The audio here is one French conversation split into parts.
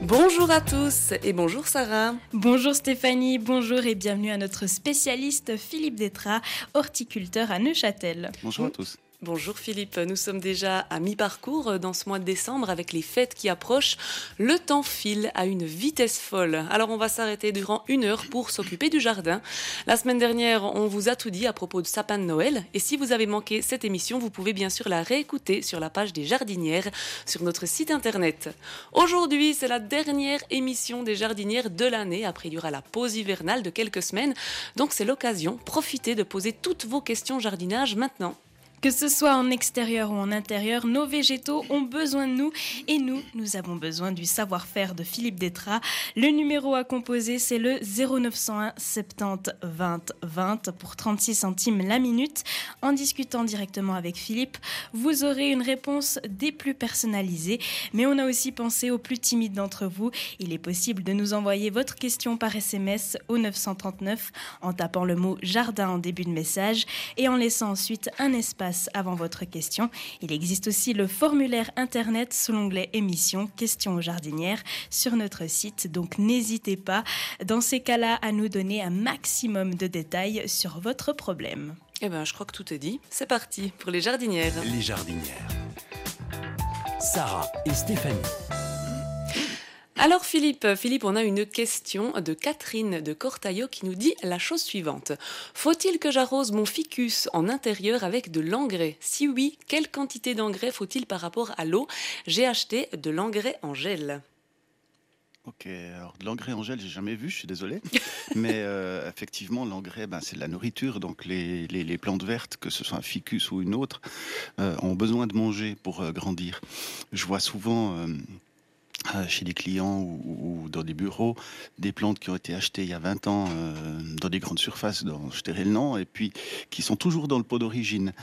Bonjour à tous et bonjour Sarah. Bonjour Stéphanie, bonjour et bienvenue à notre spécialiste Philippe Détrat, horticulteur à Neuchâtel. Bonjour à tous. Bonjour Philippe, nous sommes déjà à mi-parcours dans ce mois de décembre avec les fêtes qui approchent. Le temps file à une vitesse folle. Alors on va s'arrêter durant 1 heure pour s'occuper du jardin. La semaine dernière, on vous a tout dit à propos de sapin de Noël. Et si vous avez manqué cette émission, vous pouvez bien sûr la réécouter sur la page des jardinières sur notre site internet. Aujourd'hui, c'est la dernière émission des jardinières de l'année. Après, il y aura la pause hivernale de quelques semaines. Donc c'est l'occasion, profitez de poser toutes vos questions jardinage maintenant. Que ce soit en extérieur ou en intérieur, nos végétaux ont besoin de nous et nous avons besoin du savoir-faire de Philippe Détrat. Le numéro à composer, c'est le 0901 70 20 20 pour 36 centimes la minute. En discutant directement avec Philippe, vous aurez une réponse des plus personnalisées. Mais on a aussi pensé aux plus timides d'entre vous. Il est possible de nous envoyer votre question par SMS au 939 en tapant le mot jardin en début de message et en laissant ensuite un espace avant votre question. Il existe aussi le formulaire internet sous l'onglet émission questions aux jardinières sur notre site, donc n'hésitez pas dans ces cas-là à nous donner un maximum de détails sur votre problème. Eh bien, je crois que tout est dit. C'est parti pour les jardinières. Les jardinières. Sarah et Stéphanie. Alors Philippe, on a une question de Catherine de Cortaillot qui nous dit la chose suivante. Faut-il que j'arrose mon ficus en intérieur avec de l'engrais ? Si oui, quelle quantité d'engrais faut-il par rapport à l'eau ? J'ai acheté de l'engrais en gel. Ok, alors de l'engrais en gel, j'ai jamais vu, je suis désolé. Mais effectivement, l'engrais, c'est de la nourriture. Donc les plantes vertes, que ce soit un ficus ou une autre, ont besoin de manger pour grandir. Je vois souvent chez des clients ou dans des bureaux, des plantes qui ont été achetées il y a 20 ans dans des grandes surfaces, je tairai le nom, et puis qui sont toujours dans le pot d'origine.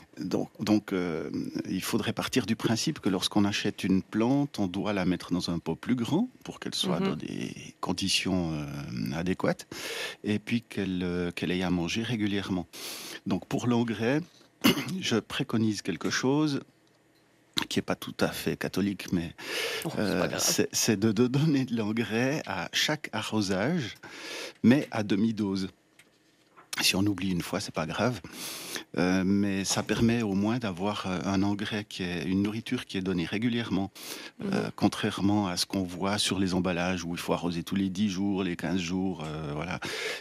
Donc, il faudrait partir du principe que lorsqu'on achète une plante, on doit la mettre dans un pot plus grand pour qu'elle soit dans des conditions adéquates, et puis qu'elle ait à manger régulièrement. Donc pour l'engrais, je préconise quelque chose qui n'est pas tout à fait catholique, mais c'est de donner de l'engrais à chaque arrosage, mais à demi-dose. Si on oublie une fois, c'est pas grave, mais ça permet au moins d'avoir un engrais qui est une nourriture qui est donnée régulièrement, contrairement à ce qu'on voit sur les emballages où il faut arroser tous les 10 jours, les 15 jours, voilà.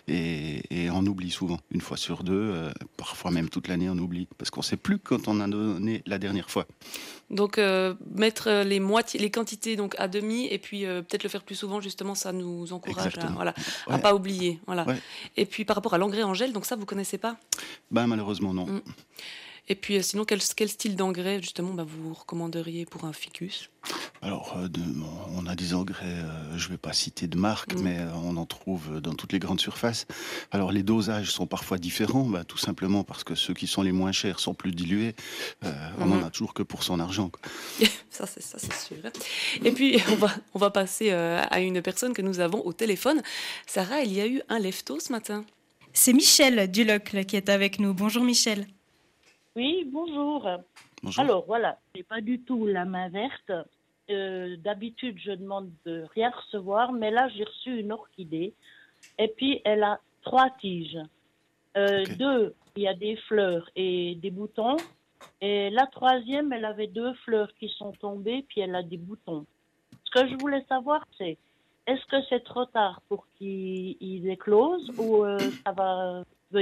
Et on oublie souvent, une fois sur deux, parfois même toute l'année on oublie, parce qu'on ne sait plus quand on a donné la dernière fois. Donc mettre les quantités donc à demi et puis peut-être le faire plus souvent, justement, ça nous encourage à pas oublier. Voilà. Ouais. Et puis par rapport à l'engrais en gel, donc ça vous connaissez pas ? Malheureusement non. Et puis sinon quel style d'engrais justement vous recommanderiez pour un ficus ? Alors on a des engrais, je vais pas citer de marque, mais on en trouve dans toutes les grandes surfaces. Alors les dosages sont parfois différents, tout simplement parce que ceux qui sont les moins chers sont plus dilués. On n'en a toujours que pour son argent, quoi. Ça c'est sûr. Et puis on va passer à une personne que nous avons au téléphone. Sarah, il y a eu un lève-tôt ce matin. C'est Michel Dulocle qui est avec nous. Bonjour Michel. Oui, bonjour. Bonjour. Alors voilà, j'ai pas du tout la main verte. D'habitude, je demande de rien recevoir, mais là, j'ai reçu une orchidée. Et puis, elle a 3 tiges. Okay. 2, il y a des fleurs et des boutons. Et la 3e, elle avait 2 fleurs qui sont tombées, puis elle a des boutons. Ce que je voulais savoir, c'est, est-ce que c'est trop tard pour qu'ils éclosent ou ça va venir ?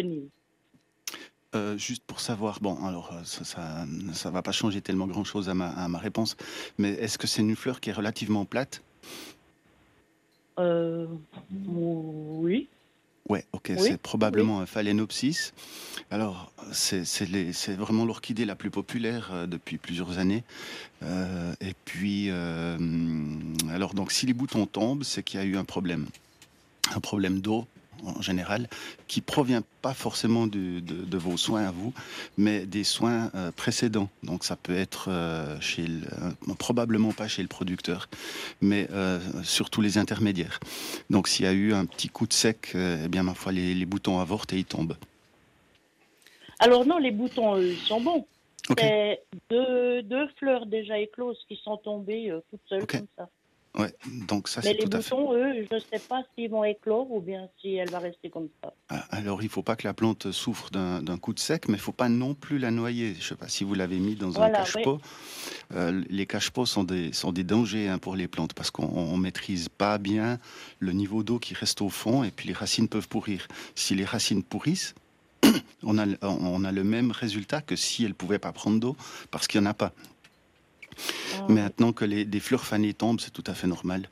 Juste pour savoir, alors ça va pas changer tellement grand-chose à ma réponse, mais est-ce que c'est une fleur qui est relativement plate ? Oui. Ouais, ok, oui, c'est probablement un phalaenopsis. Alors, c'est vraiment l'orchidée la plus populaire depuis plusieurs années. Et puis, alors donc, si les boutons tombent, c'est qu'il y a eu un problème d'eau en général, qui provient pas forcément de vos soins à vous, mais des soins précédents. Donc ça peut être probablement pas chez le producteur, mais surtout les intermédiaires. Donc s'il y a eu un petit coup de sec, eh bien ma foi, les boutons avortent et ils tombent. Alors non, les boutons, ils sont bons. Okay. C'est deux fleurs déjà écloses qui sont tombées toutes seules comme ça. Ouais, donc ça Mais c'est les tout à fait. boutons, eux, je ne sais pas s'ils vont éclore ou bien si elle va rester comme ça. Alors il ne faut pas que la plante souffre d'un coup de sec, mais il ne faut pas non plus la noyer. Je ne sais pas si vous l'avez mis dans un Voilà, oui. cache-pot. Les cache-pots sont des dangers pour les plantes parce qu'on ne maîtrise pas bien le niveau d'eau qui reste au fond et puis les racines peuvent pourrir. Si les racines pourrissent, on a le même résultat que si elles ne pouvaient pas prendre d'eau parce qu'il n'y en a pas. Maintenant que des fleurs fanées tombent, c'est tout à fait normal.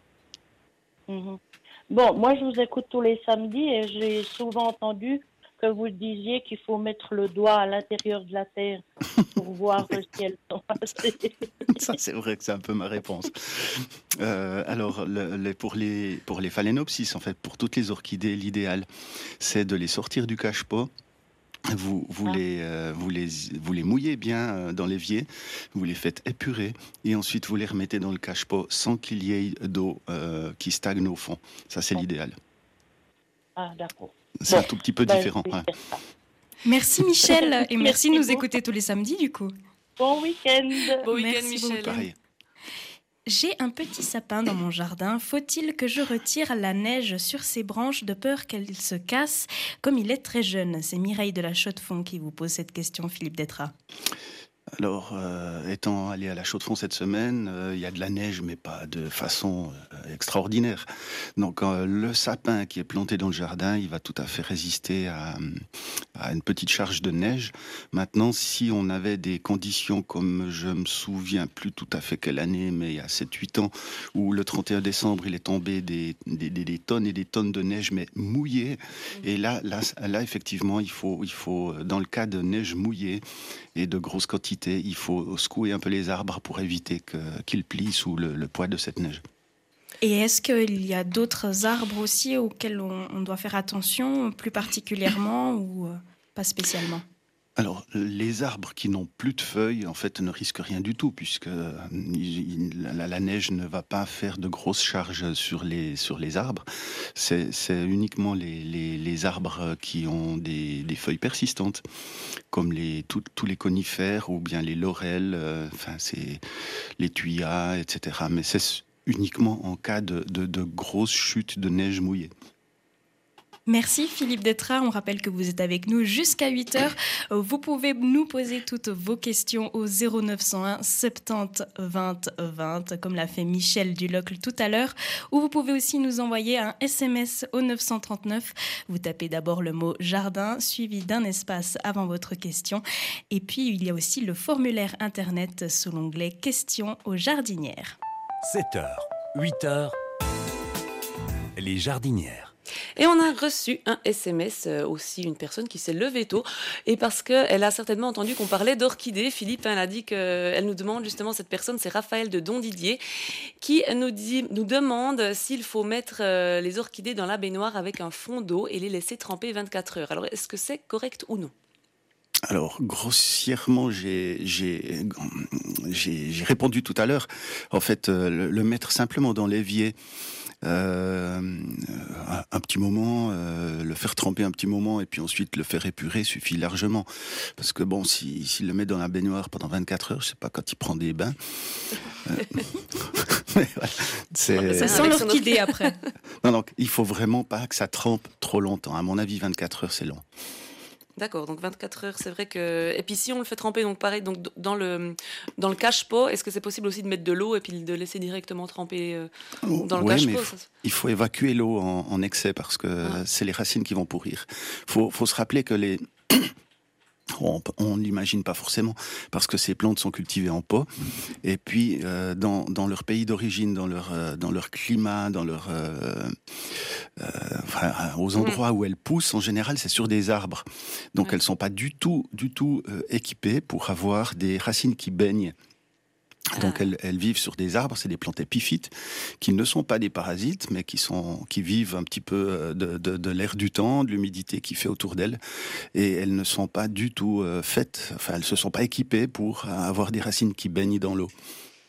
Mhm. Bon, moi, je vous écoute tous les samedis et j'ai souvent entendu que vous disiez qu'il faut mettre le doigt à l'intérieur de la terre pour voir si elles sont passées. Ça, c'est vrai que c'est un peu ma réponse. Alors, pour les phalaenopsis, en fait, pour toutes les orchidées, l'idéal, c'est de les sortir du cache-pot. Vous les mouillez bien dans l'évier, vous les faites épurer et ensuite vous les remettez dans le cache-pot sans qu'il y ait d'eau qui stagne au fond. Ça, c'est l'idéal. Ah, d'accord. C'est un tout petit peu différent. Je vais Ouais. faire ça. Merci Michel et merci de nous beaucoup. écouter tous les samedis du coup. Bon week-end. Bon week-end, Merci Michel. beaucoup. Pareil. J'ai un petit sapin dans mon jardin. Faut-il que je retire la neige sur ses branches de peur qu'elle se casse comme il est très jeune? C'est Mireille de la Chaux-de-Fonds qui vous pose cette question, Philippe Détrat. Alors, étant allé à la Chaux-de-Fonds cette semaine, il y a de la neige, mais pas de façon extraordinaire. Donc, le sapin qui est planté dans le jardin, il va tout à fait résister à une petite charge de neige. Maintenant, si on avait des conditions comme je me souviens plus tout à fait quelle année, mais il y a 7-8 ans, où le 31 décembre, il est tombé des tonnes et des tonnes de neige, mais mouillées. Et là, effectivement, il faut, dans le cas de neige mouillée et de grosses quantités, il faut secouer un peu les arbres pour éviter qu'ils plient sous le poids de cette neige. Et est-ce qu'il y a d'autres arbres aussi auxquels on doit faire attention plus particulièrement ou pas spécialement? Alors, les arbres qui n'ont plus de feuilles, en fait, ne risquent rien du tout, puisque la neige ne va pas faire de grosses charges sur les arbres. C'est uniquement les arbres qui ont des feuilles persistantes, comme tous les conifères ou bien les laurels, c'est les thuyas, etc. Mais c'est uniquement en cas de grosses chutes de neige mouillée. Merci Philippe Détrat, on rappelle que vous êtes avec nous jusqu'à 8h. Vous pouvez nous poser toutes vos questions au 0901 70 20 20, comme l'a fait Michel Dulocle tout à l'heure, ou vous pouvez aussi nous envoyer un SMS au 939. Vous tapez d'abord le mot jardin, suivi d'un espace avant votre question. Et puis il y a aussi le formulaire internet sous l'onglet questions aux jardinières. 7h, 8h, les jardinières. Et on a reçu un SMS, aussi une personne qui s'est levée tôt, et parce qu'elle a certainement entendu qu'on parlait d'orchidées. Philippe, elle a dit qu'elle nous demande justement, cette personne, c'est Raphaël de Dondidier, qui nous demande s'il faut mettre les orchidées dans la baignoire avec un fond d'eau et les laisser tremper 24 heures. Alors, est-ce que c'est correct ou non? Alors, grossièrement, j'ai répondu tout à l'heure. En fait, le mettre simplement dans l'évier, un petit moment, le faire tremper un petit moment et puis ensuite le faire épurer suffit largement. Parce que bon, s'il le met dans la baignoire pendant 24 heures, je sais pas, quand il prend des bains. Mais voilà, Ça sent l'orchidée après. Non, donc il faut vraiment pas que ça trempe trop longtemps. À mon avis, 24 heures, c'est long. D'accord, donc 24 heures, c'est vrai que... Et puis si on le fait tremper, donc pareil, donc dans le cache-pot, est-ce que c'est possible aussi de mettre de l'eau et puis de laisser directement tremper dans le cache-pot? Il faut évacuer l'eau en excès parce que c'est les racines qui vont pourrir. Faut se rappeler que on n'imagine pas forcément parce que ces plantes sont cultivées en pot et puis dans leur pays d'origine, dans leur climat, aux endroits où elles poussent, en général c'est sur des arbres, donc elles sont pas du tout équipées pour avoir des racines qui baignent. Donc elles vivent sur des arbres, c'est des plantes épiphytes qui ne sont pas des parasites, mais qui vivent un petit peu de l'air du temps, de l'humidité qui fait autour d'elles, et elles ne sont pas du tout elles se sont pas équipées pour avoir des racines qui baignent dans l'eau.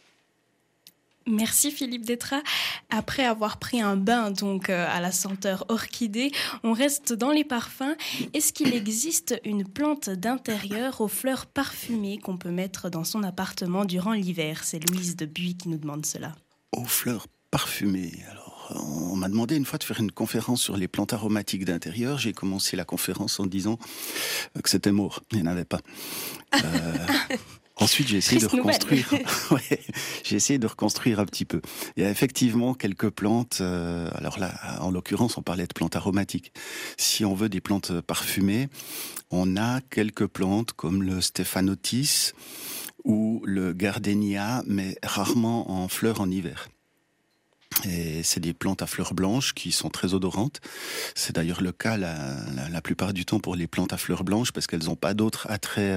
Merci Philippe Détrat. Après avoir pris un bain donc à la senteur orchidée, on reste dans les parfums. Est-ce qu'il existe une plante d'intérieur aux fleurs parfumées qu'on peut mettre dans son appartement durant l'hiver? C'est Louise de Buis qui nous demande cela. Aux fleurs parfumées. Alors, on m'a demandé une fois de faire une conférence sur les plantes aromatiques d'intérieur. J'ai commencé la conférence en disant que c'était mort. Il n'y en avait pas. Ensuite, j'ai essayé de reconstruire. Ouais, j'ai essayé de reconstruire un petit peu. Il y a effectivement quelques plantes. Alors là, en l'occurrence, on parlait de plantes aromatiques. Si on veut des plantes parfumées, on a quelques plantes comme le Stephanotis ou le Gardenia, mais rarement en fleurs en hiver. Et c'est des plantes à fleurs blanches qui sont très odorantes. C'est d'ailleurs le cas la plupart du temps pour les plantes à fleurs blanches parce qu'elles n'ont pas d'autre attrait.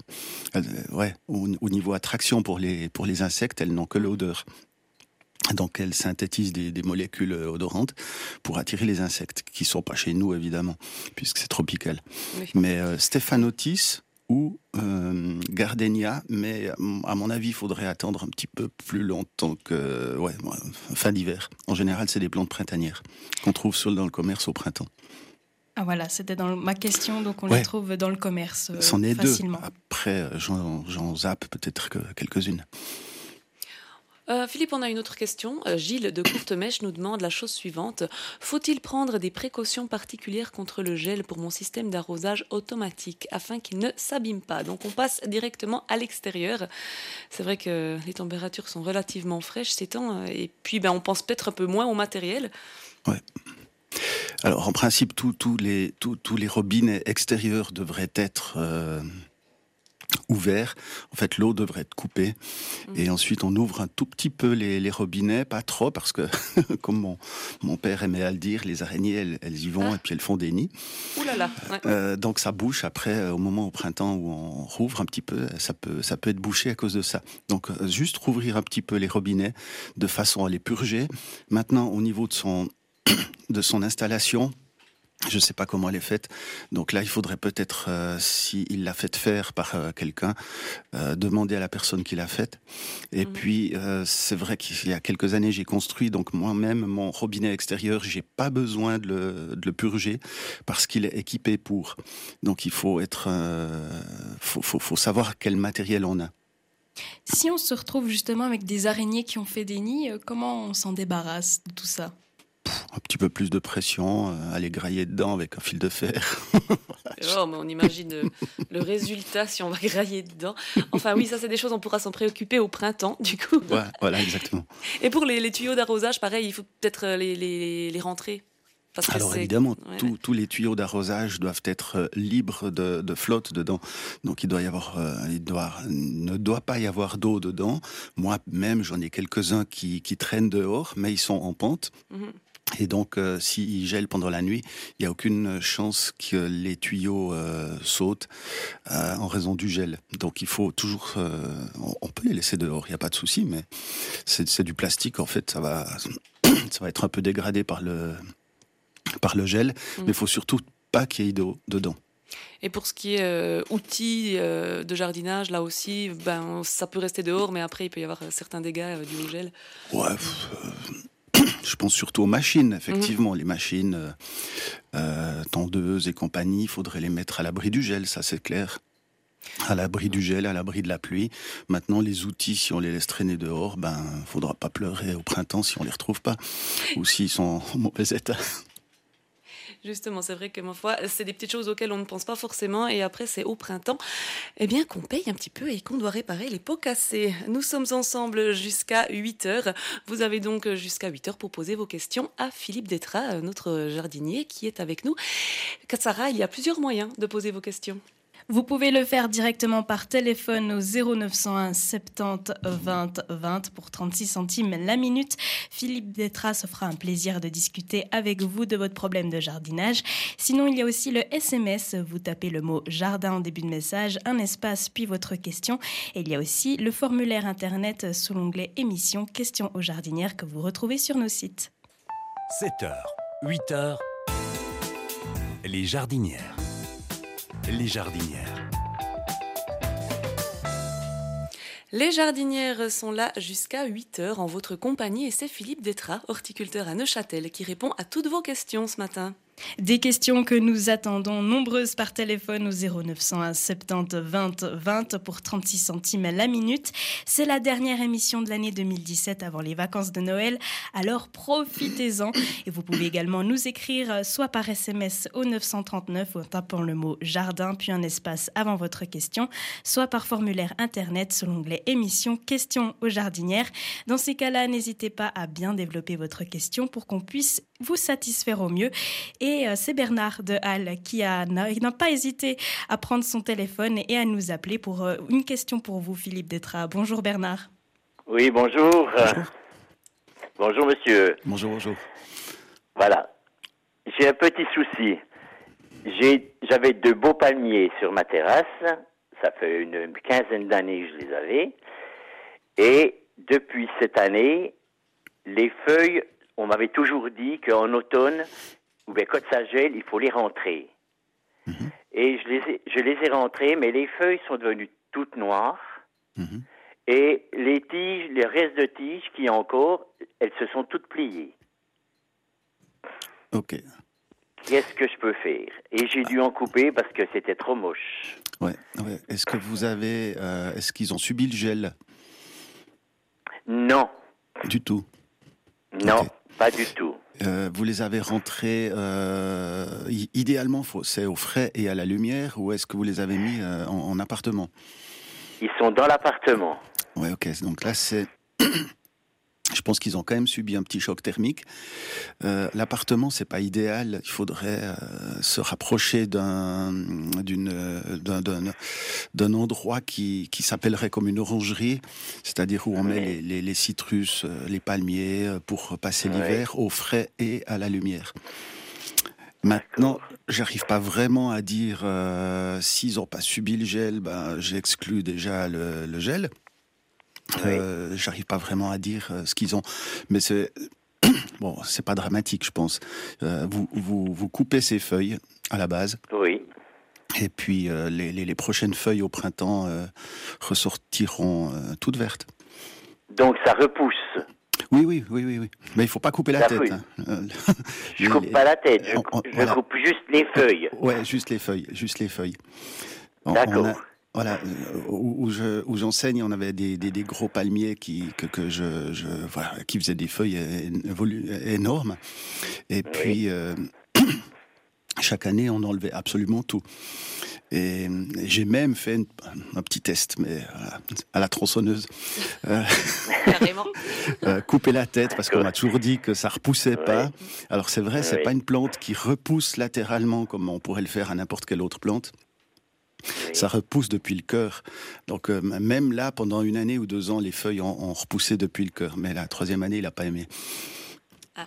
Au niveau attraction pour les insectes, elles n'ont que l'odeur. Donc elles synthétisent des molécules odorantes pour attirer les insectes, qui ne sont pas chez nous évidemment, puisque c'est tropical. Oui. Mais Stephanotis ou Gardenia, mais à mon avis, il faudrait attendre un petit peu plus longtemps que fin d'hiver. En général, c'est des plantes printanières qu'on trouve dans le commerce au printemps. Ah voilà, c'était dans ma question, donc on les trouve dans le commerce c'en est facilement. Deux. Après, j'en zappe peut-être quelques-unes. Philippe, on a une autre question. Gilles de Courtemèche nous demande la chose suivante. Faut-il prendre des précautions particulières contre le gel pour mon système d'arrosage automatique afin qu'il ne s'abîme pas? Donc on passe directement à l'extérieur. C'est vrai que les températures sont relativement fraîches ces temps et puis on pense peut-être un peu moins au matériel. Ouais. Alors en principe, tous les robinets extérieurs devraient être ouvert. En fait, l'eau devrait être coupée. Et ensuite, on ouvre un tout petit peu les robinets, pas trop, parce que, comme mon père aimait à le dire, les araignées, elles y vont et puis elles font des nids. Ouh là là. Ouais. Donc, ça bouche après, au moment au printemps où on rouvre un petit peu, ça peut être bouché à cause de ça. Donc, juste rouvrir un petit peu les robinets de façon à les purger. Maintenant, au niveau de son installation, je ne sais pas comment elle est faite. Donc là, il faudrait peut-être, s'il l'a fait faire par quelqu'un, demander à la personne qui l'a faite. Et puis, c'est vrai qu'il y a quelques années, j'ai construit donc moi-même mon robinet extérieur. J'ai pas besoin de le purger parce qu'il est équipé pour. Donc il faut faut savoir quel matériel on a. Si on se retrouve justement avec des araignées qui ont fait des nids, comment on s'en débarrasse de tout ça ? Un petit peu plus de pression, aller grailler dedans avec un fil de fer. Oh, mais on imagine le résultat si on va grailler dedans. Enfin oui, ça c'est des choses, on pourra s'en préoccuper au printemps du coup. Ouais, voilà, exactement. Et pour les tuyaux d'arrosage, pareil, il faut peut-être les rentrer. Alors évidemment, tous les tuyaux d'arrosage doivent être libres de flotte dedans. Donc il ne doit pas y avoir d'eau dedans. Moi-même, j'en ai quelques-uns qui traînent dehors, mais ils sont en pente. Et donc, s'ils gèlent pendant la nuit, il n'y a aucune chance que les tuyaux sautent en raison du gel. Donc, il faut toujours... on peut les laisser dehors, il n'y a pas de souci, mais c'est du plastique. En fait, ça va être un peu dégradé par le gel, mais il faut surtout pas qu'il y ait d'eau dedans. Et pour ce qui est outils de jardinage, là aussi, ça peut rester dehors, mais après, il peut y avoir certains dégâts dus au gel. Ouais, je pense surtout aux machines, effectivement. Les machines tondeuses et compagnie, il faudrait les mettre à l'abri du gel, ça c'est clair. À l'abri du gel, à l'abri de la pluie. Maintenant, les outils, si on les laisse traîner dehors, faudra pas pleurer au printemps si on les retrouve pas, ou s'ils sont en mauvais état. Justement, c'est vrai que ma foi, c'est des petites choses auxquelles on ne pense pas forcément et après c'est au printemps qu'on paye un petit peu et qu'on doit réparer les pots cassés. Nous sommes ensemble jusqu'à 8h. Vous avez donc jusqu'à 8h pour poser vos questions à Philippe Détraz, notre jardinier qui est avec nous. Katsara, il y a plusieurs moyens de poser vos questions. Vous pouvez le faire directement par téléphone au 0901 70 20 20 pour 36 centimes la minute. Philippe Détraz se fera un plaisir de discuter avec vous de votre problème de jardinage. Sinon, il y a aussi le SMS. Vous tapez le mot jardin en début de message, un espace puis votre question. Et il y a aussi le formulaire internet sous l'onglet émission questions aux jardinières que vous retrouvez sur nos sites. 7h, 8h, les jardinières. Les jardinières. Les jardinières sont là jusqu'à 8h en votre compagnie et c'est Philippe Détraz, horticulteur à Neuchâtel, qui répond à toutes vos questions ce matin. Des questions que nous attendons nombreuses par téléphone au 0901 70 20 20 pour 36 centimes la minute. C'est la dernière émission de l'année 2017 avant les vacances de Noël, alors profitez-en. Et vous pouvez également nous écrire soit par SMS au 939 ou en tapant le mot jardin puis un espace avant votre question, soit par formulaire internet sur l'onglet émission questions aux jardinières. Dans ces cas-là, n'hésitez pas à bien développer votre question pour qu'on puisse vous satisfaire au mieux. Et c'est Bernard de Halle qui n'a pas hésité à prendre son téléphone et à nous appeler pour une question pour vous, Philippe Détraz. Bonjour Bernard. Oui, bonjour. Bonjour monsieur. Bonjour. Voilà. J'ai un petit souci. J'avais de beaux palmiers sur ma terrasse. Ça fait une quinzaine d'années que je les avais. Et depuis cette année, les feuilles, on m'avait toujours dit qu'en automne, ou bien quand ça gèle, il faut les rentrer. Mm-hmm. Et je les ai rentrées, mais les feuilles sont devenues toutes noires. Mm-hmm. Et les tiges, les restes de tiges qui encore, elles se sont toutes pliées. Ok. Qu'est-ce que je peux faire? Et j'ai dû en couper parce que c'était trop moche. Ouais. Est-ce que est-ce qu'ils ont subi le gel? Non. Du tout? Non, okay. Pas du tout. Vous les avez rentrés, idéalement, c'est au frais et à la lumière, ou est-ce que vous les avez mis en appartement? Ils sont dans l'appartement. Ouais, ok. Donc là, je pense qu'ils ont quand même subi un petit choc thermique. L'appartement, c'est pas idéal. Il faudrait se rapprocher d'un endroit qui s'appellerait comme une orangerie, c'est-à-dire où on met les citrus, les palmiers pour passer l'hiver au frais et à la lumière. Maintenant, j'arrive pas vraiment à dire s'ils ont pas subi le gel. J'exclus déjà le gel. J'arrive pas vraiment à dire ce qu'ils ont, mais c'est pas dramatique, je pense. Vous coupez ces feuilles à la base. Oui. Et puis les prochaines feuilles au printemps ressortiront toutes vertes. Donc ça repousse. Oui. Mais il faut pas couper la tête. Je coupe pas la tête. Je coupe juste les feuilles. Ouais, juste les feuilles. D'accord. Voilà, où j'enseigne, on avait des gros palmiers qui faisaient des feuilles énormes. Et puis, chaque année, on enlevait absolument tout. Et j'ai même fait un petit test, mais à la tronçonneuse. Carrément. Couper la tête, parce qu'on m'a toujours dit que ça repoussait pas. Alors c'est vrai, c'est pas une plante qui repousse latéralement comme on pourrait le faire à n'importe quelle autre plante. Ça repousse depuis le cœur. Donc même là, pendant 1 année ou 2 ans, les feuilles ont repoussé depuis le cœur. Mais la 3e année, il n'a pas aimé. Ah.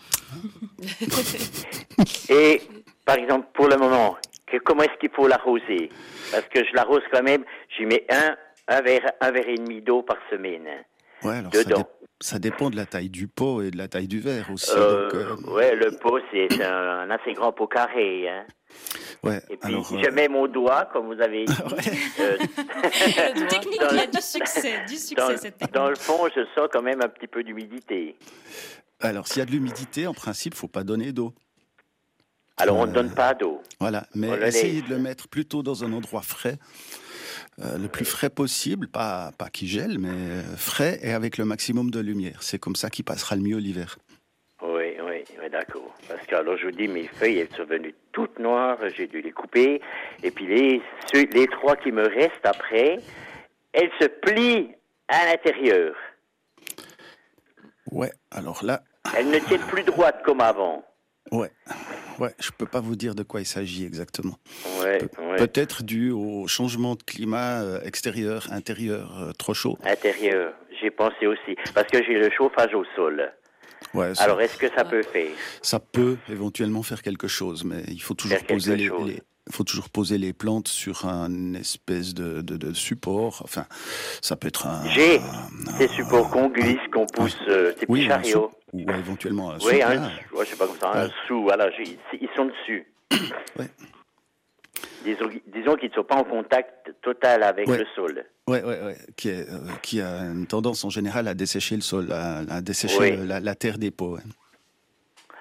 Et par exemple, pour le moment, comment est-ce qu'il faut l'arroser? Parce que je l'arrose quand même, j'y mets un verre et demi d'eau par semaine. Ouais, alors dedans. Ça dépend de la taille du pot et de la taille du verre aussi. Le pot, c'est un assez grand pot carré. Hein. Ouais, et puis, je mets mon doigt, comme vous avez dit. Technique, il y a du succès cette technique. Dans le fond, je sens quand même un petit peu d'humidité. Alors, s'il y a de l'humidité, en principe, il ne faut pas donner d'eau. Alors, on ne donne pas d'eau. Voilà, mais essayez de le mettre plutôt dans un endroit frais. Le plus frais possible, pas qui gèle, mais frais et avec le maximum de lumière. C'est comme ça qu'il passera le mieux l'hiver. Oui, d'accord. Parce que alors je vous dis, mes feuilles, elles sont venues toutes noires, j'ai dû les couper. Et puis les 3 qui me restent après, elles se plient à l'intérieur. Ouais, alors là... Elles ne tiennent plus droites comme avant. Ouais, je peux pas vous dire de quoi il s'agit exactement. Peut-être dû au changement de climat extérieur, intérieur, trop chaud. Intérieur, j'ai pensé aussi, parce que j'ai le chauffage au sol. Ouais, alors est-ce que ça peut faire? Ça peut éventuellement faire quelque chose, mais il faut toujours poser les plantes sur un espèce de support. Enfin, ça peut être J'ai ces supports qu'on glisse, qu'on pousse, ces petits chariots. Ou éventuellement un sou. Oui, je sais pas comme ça, un sou, voilà, ils sont dessus. Ouais. Disons qu'ils ne sont pas en contact total avec le sol. Ouais. Qui a une tendance en général à dessécher le sol, à dessécher la terre des pots. Ouais.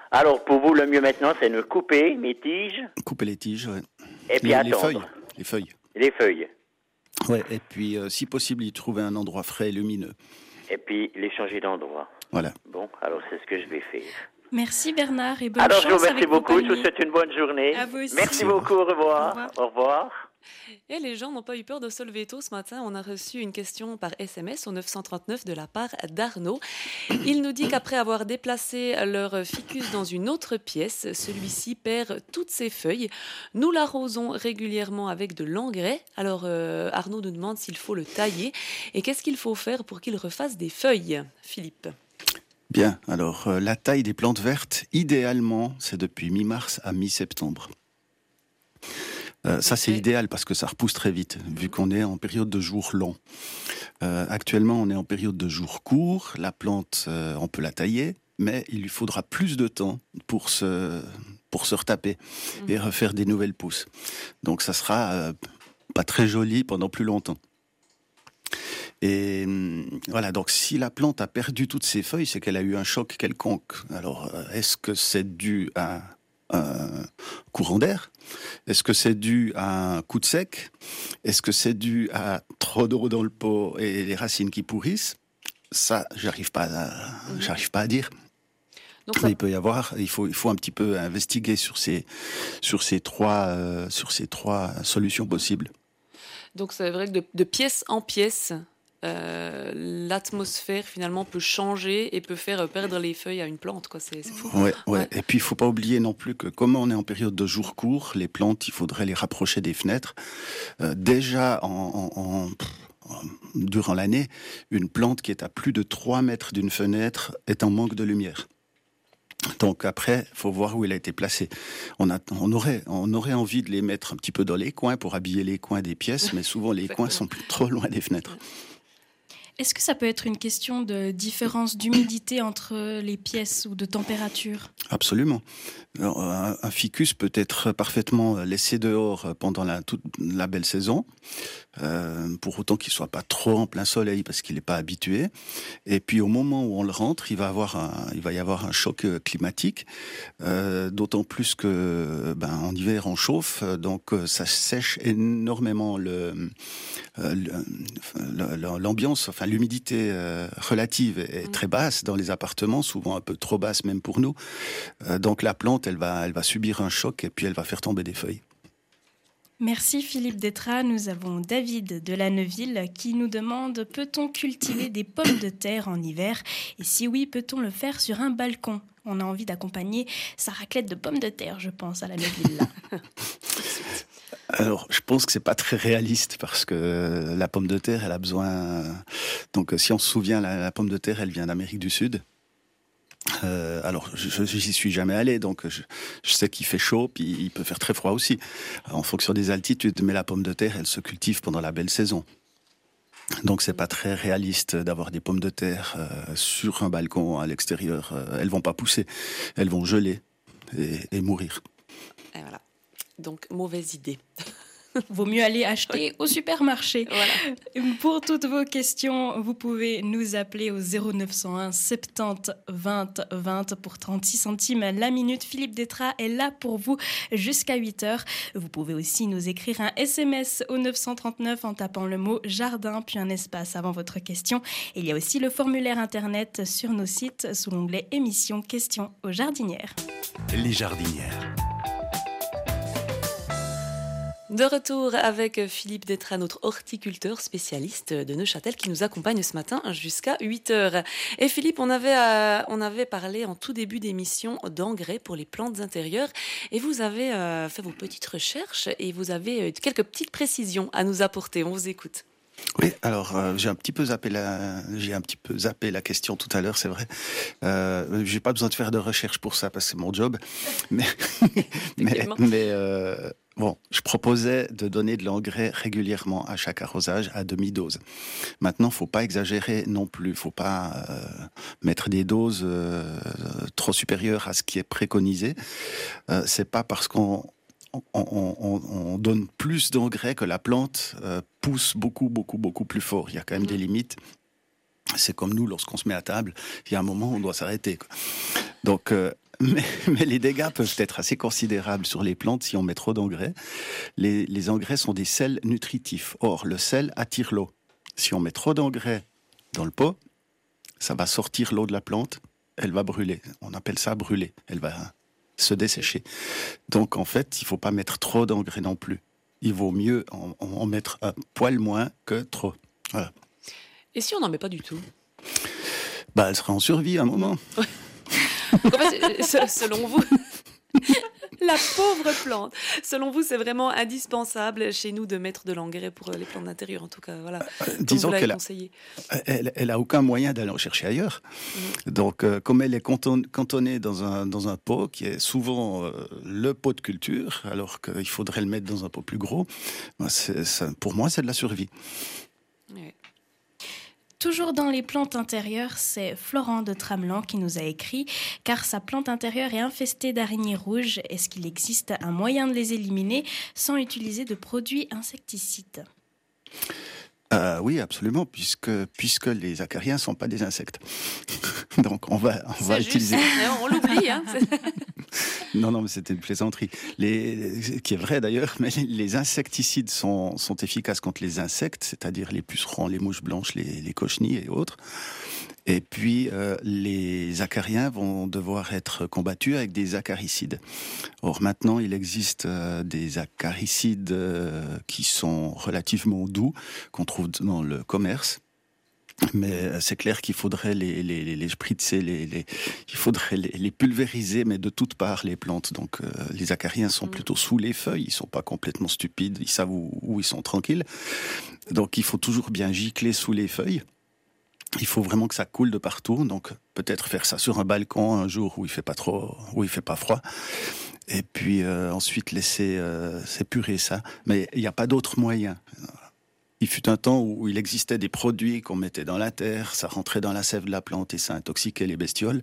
Alors, pour vous, le mieux maintenant, c'est de couper mes tiges. Couper les tiges, ouais. Et puis les attendre. feuilles. Les feuilles. Les feuilles. Ouais, et puis, si possible, y trouver un endroit frais et lumineux. Et puis, les changer d'endroit. Voilà. Bon, alors c'est ce que je vais faire. Merci Bernard et bonne Alors, chance je vous remercie avec vos beaucoup. Je vous palmiers. souhaite une bonne journée. À vous aussi. Merci beaucoup. Au revoir. Au revoir. Et les gens n'ont pas eu peur de se lever tôt ce matin. On a reçu une question par SMS au 939 de la part d'Arnaud. Il nous dit qu'après avoir déplacé leur ficus dans une autre pièce, celui-ci perd toutes ses feuilles. Nous l'arrosons régulièrement avec de l'engrais. Alors Arnaud nous demande s'il faut le tailler et qu'est-ce qu'il faut faire pour qu'il refasse des feuilles. Philippe. Bien, alors la taille des plantes vertes, idéalement, c'est depuis mi-mars à mi-septembre. Ça, c'est idéal parce que ça repousse très vite, vu qu'on est en période de jours longs. Actuellement, on est en période de jours courts. La plante, on peut la tailler, mais il lui faudra plus de temps pour se retaper et refaire des nouvelles pousses. Donc, ça sera pas très joli pendant plus longtemps. Et voilà, donc si la plante a perdu toutes ses feuilles, c'est qu'elle a eu un choc quelconque. Alors, est-ce que c'est dû à un courant d'air? Est-ce que c'est dû à un coup de sec? Est-ce que c'est dû à trop d'eau dans le pot et les racines qui pourrissent? Ça, j'arrive pas à dire. Donc ça... il faut un petit peu investiguer sur ces trois solutions possibles. Donc c'est vrai que de pièce en pièce, l'atmosphère finalement peut changer et peut faire perdre les feuilles à une plante, quoi. C'est fou. Ouais. Et puis il faut pas oublier non plus que comme on est en période de jours courts, les plantes, il faudrait les rapprocher des fenêtres. Déjà durant l'année, une plante qui est à plus de 3 mètres d'une fenêtre est en manque de lumière. Donc après, faut voir où il a été placé. On aurait envie de les mettre un petit peu dans les coins pour habiller les coins des pièces, mais souvent les coins sont trop loin des fenêtres. Est-ce que ça peut être une question de différence d'humidité entre les pièces ou de température? Absolument. Alors, un ficus peut être parfaitement laissé dehors pendant toute la belle saison, pour autant qu'il soit pas trop en plein soleil parce qu'il n'est pas habitué. Et puis au moment où on le rentre, il va y avoir un choc climatique, d'autant plus que en hiver on chauffe, donc ça sèche énormément l'ambiance, enfin l'humidité relative est très basse dans les appartements, souvent un peu trop basse même pour nous. Donc la plante, elle va subir un choc et puis elle va faire tomber des feuilles. Merci Philippe Détraz. Nous avons David de la Neuville qui nous demande: peut-on cultiver des pommes de terre en hiver? Et si oui, peut-on le faire sur un balcon? On a envie d'accompagner sa raclette de pommes de terre, je pense, à la Neuville là. Alors, je pense que c'est pas très réaliste parce que la pomme de terre, elle a besoin. Donc, si on se souvient, la pomme de terre, elle vient d'Amérique du Sud. Alors, j'y suis jamais allé, donc je sais qu'il fait chaud, puis il peut faire très froid aussi, en fonction des altitudes. Mais la pomme de terre, elle se cultive pendant la belle saison. Donc, c'est pas très réaliste d'avoir des pommes de terre sur un balcon à l'extérieur. Elles vont pas pousser, elles vont geler et mourir. Et voilà. Donc, mauvaise idée. Vaut mieux aller acheter au supermarché. Voilà. Pour toutes vos questions, vous pouvez nous appeler au 0901 70 20 20 pour 36 centimes la minute. Philippe Détraz est là pour vous jusqu'à 8h. Vous pouvez aussi nous écrire un SMS au 939 en tapant le mot jardin puis un espace avant votre question. Et il y a aussi le formulaire internet sur nos sites sous l'onglet émissions questions aux jardinières. Les jardinières. De retour avec Philippe Détraz, notre horticulteur spécialiste de Neuchâtel qui nous accompagne ce matin jusqu'à 8h. Et Philippe, on avait parlé en tout début d'émission d'engrais pour les plantes intérieures et vous avez fait vos petites recherches et vous avez quelques petites précisions à nous apporter. On vous écoute. Oui, alors j'ai un petit peu zappé la question tout à l'heure, c'est vrai. J'ai pas besoin de faire de recherche pour ça parce que c'est mon job, Bon, je proposais de donner de l'engrais régulièrement à chaque arrosage à demi-dose. Maintenant, faut pas exagérer non plus. Faut pas mettre des doses trop supérieures à ce qui est préconisé. C'est pas parce qu'on donne plus d'engrais que la plante pousse beaucoup plus fort. Il y a quand même des limites. C'est comme nous, lorsqu'on se met à table, il y a un moment où on doit s'arrêter, quoi. Donc, mais les dégâts peuvent être assez considérables sur les plantes si on met trop d'engrais. Les engrais sont des sels nutritifs. Or, le sel attire l'eau. Si on met trop d'engrais dans le pot, ça va sortir l'eau de la plante, elle va brûler. On appelle ça brûler. Elle va se dessécher. Donc, en fait, il ne faut pas mettre trop d'engrais non plus. Il vaut mieux en mettre un poil moins que trop. Voilà. Et si on n'en met pas du tout? Elle sera en survie à un moment. Donc en fait, selon vous, la pauvre plante, selon vous, c'est vraiment indispensable chez nous de mettre de l'engrais pour les plantes d'intérieur, en tout cas, voilà. Disons qu'elle conseillé. Elle a aucun moyen d'aller en chercher ailleurs. Donc, comme elle est cantonnée dans un pot qui est souvent le pot de culture, alors qu'il faudrait le mettre dans un pot plus gros, pour moi, c'est de la survie. Ouais. Toujours dans les plantes intérieures, c'est Florent de Tramelan qui nous a écrit « Car sa plante intérieure est infestée d'araignées rouges, est-ce qu'il existe un moyen de les éliminer sans utiliser de produits insecticides ?» Oui, absolument, puisque les acariens ne sont pas des insectes. Donc on va utiliser... On l'oublie, hein. Non, mais c'était une plaisanterie. Qui est vrai d'ailleurs, mais les insecticides sont efficaces contre les insectes, c'est-à-dire les pucerons, les mouches blanches, les cochenilles et autres. Et puis, les acariens vont devoir être combattus avec des acaricides. Or, maintenant, il existe des acaricides qui sont relativement doux, qu'on trouve dans le commerce. Mais c'est clair qu'il faudrait les spritzer, il faudrait les pulvériser, mais de toutes parts, les plantes. Donc, les acariens sont plutôt sous les feuilles, ils sont pas complètement stupides, ils savent où ils sont tranquilles. Donc, il faut toujours bien gicler sous les feuilles. Il faut vraiment que ça coule de partout. Donc, peut-être faire ça sur un balcon un jour où il fait pas froid. Et puis, ensuite, laisser s'épurer ça. Mais il n'y a pas d'autre moyen. Il fut un temps où il existait des produits qu'on mettait dans la terre, ça rentrait dans la sève de la plante et ça intoxiquait les bestioles.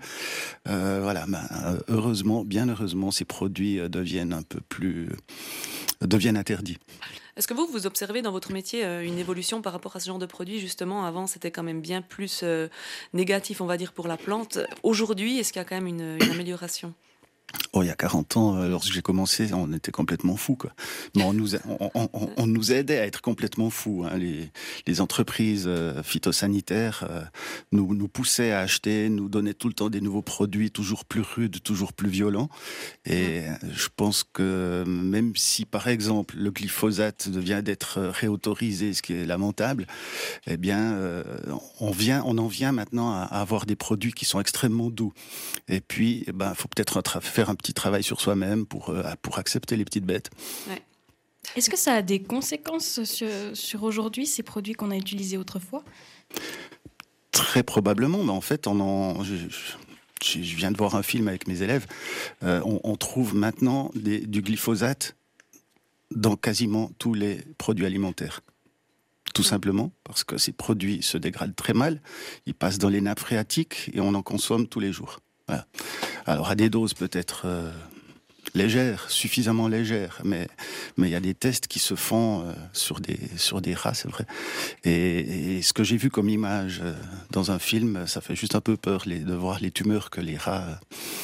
Bien heureusement, ces produits deviennent interdits. Est-ce que vous observez dans votre métier une évolution par rapport à ce genre de produit? Justement, avant, c'était quand même bien plus négatif, on va dire, pour la plante. Aujourd'hui, est-ce qu'il y a quand même une amélioration? Il y a 40 ans, lorsque j'ai commencé, on était complètement fous, quoi. Mais on nous aidait à être complètement fous, hein. Les entreprises phytosanitaires nous poussaient à acheter, nous donnaient tout le temps des nouveaux produits, toujours plus rudes, toujours plus violents. Et je pense que même si, par exemple, le glyphosate vient d'être réautorisé, ce qui est lamentable, eh bien, on en vient maintenant à avoir des produits qui sont extrêmement doux. Et puis, faut peut-être faire un petit travail sur soi-même pour accepter les petites bêtes. Ouais. Est-ce que ça a des conséquences sur aujourd'hui, ces produits qu'on a utilisés autrefois? Très probablement, mais en fait, je viens de voir un film avec mes élèves, on trouve maintenant du glyphosate dans quasiment tous les produits alimentaires. Tout simplement parce que ces produits se dégradent très mal, ils passent dans les nappes phréatiques et on en consomme tous les jours. Voilà. Alors à des doses peut-être légères, suffisamment légères, mais il y a des tests qui se font sur des rats, c'est vrai. Et ce que j'ai vu comme image dans un film, ça fait juste un peu peur de voir les tumeurs que les rats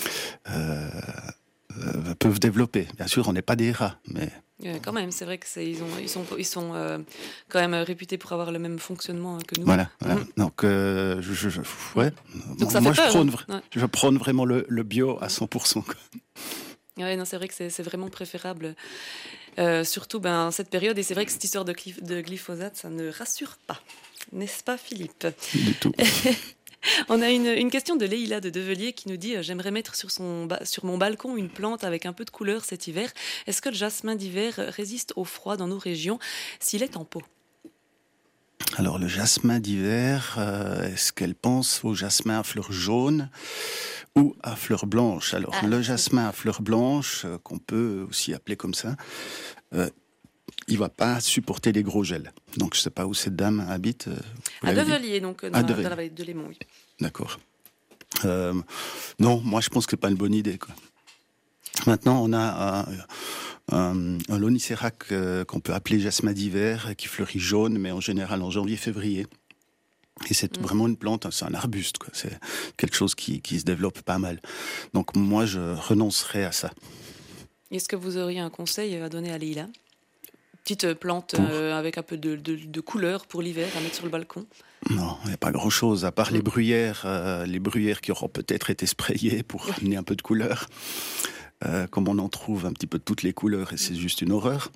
peuvent développer. Bien sûr, on n'est pas des rats, mais... Quand même, c'est vrai que ils sont quand même réputés pour avoir le même fonctionnement que nous. Voilà. Donc, ouais. Donc ça moi, fait peur, je prône vraiment le bio à 100%. Quoi. Ouais, non, c'est vrai que c'est vraiment préférable. Surtout cette période, et c'est vrai que cette histoire de glyphosate, ça ne rassure pas. N'est-ce pas, Philippe? Du tout. On a une question de Leïla de Develier qui nous dit « J'aimerais mettre sur mon balcon une plante avec un peu de couleur cet hiver. Est-ce que le jasmin d'hiver résiste au froid dans nos régions s'il est en pot ?» Alors le jasmin d'hiver, est-ce qu'elle pense au jasmin à fleurs jaunes ou à fleurs blanches? Alors le jasmin à fleurs blanches, qu'on peut aussi appeler comme ça, il va pas supporter les gros gels. Donc je sais pas où cette dame habite. À Develier, donc dans la vallée de Léman, oui. D'accord. Non, moi je pense que c'est pas une bonne idée, quoi. Maintenant, on a un lonicérac qu'on peut appeler jasmin d'hiver, qui fleurit jaune, mais en général en janvier-février. Et c'est vraiment une plante, c'est un arbuste, quoi. C'est quelque chose qui se développe pas mal. Donc moi, je renoncerais à ça. Est-ce que vous auriez un conseil à donner à Leïla? Petite plante avec un peu de couleur pour l'hiver à mettre sur le balcon? Non, il n'y a pas grand-chose, à part les bruyères qui auront peut-être été sprayées pour amener un peu de couleur. Comme on en trouve un petit peu de toutes les couleurs, et c'est juste une horreur.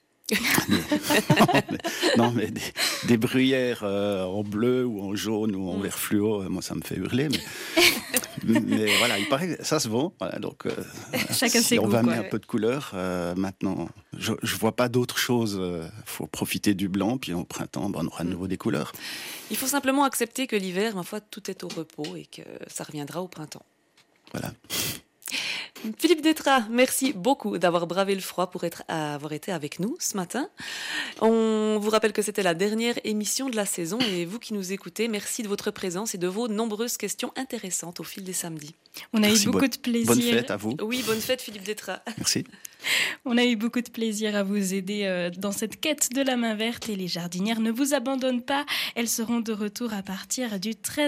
mais des bruyères en bleu ou en jaune ou en vert fluo, moi ça me fait hurler. Mais voilà, il paraît que ça se vend. Voilà, donc Chacun si ses on goûts, va quoi, amener un peu de couleur, maintenant, je vois pas d'autre chose. Faut profiter du blanc, puis au printemps, on aura de nouveau des couleurs. Il faut simplement accepter que l'hiver, ma foi, tout est au repos et que ça reviendra au printemps. Voilà. Philippe Détraz, merci beaucoup d'avoir bravé le froid pour avoir été avec nous ce matin. On vous rappelle que c'était la dernière émission de la saison et vous qui nous écoutez, merci de votre présence et de vos nombreuses questions intéressantes au fil des samedis. On a eu beaucoup de plaisir. Bonne fête à vous. Oui, bonne fête Philippe Détraz. Merci. On a eu beaucoup de plaisir à vous aider dans cette quête de la main verte et les jardinières ne vous abandonnent pas. Elles seront de retour à partir du 13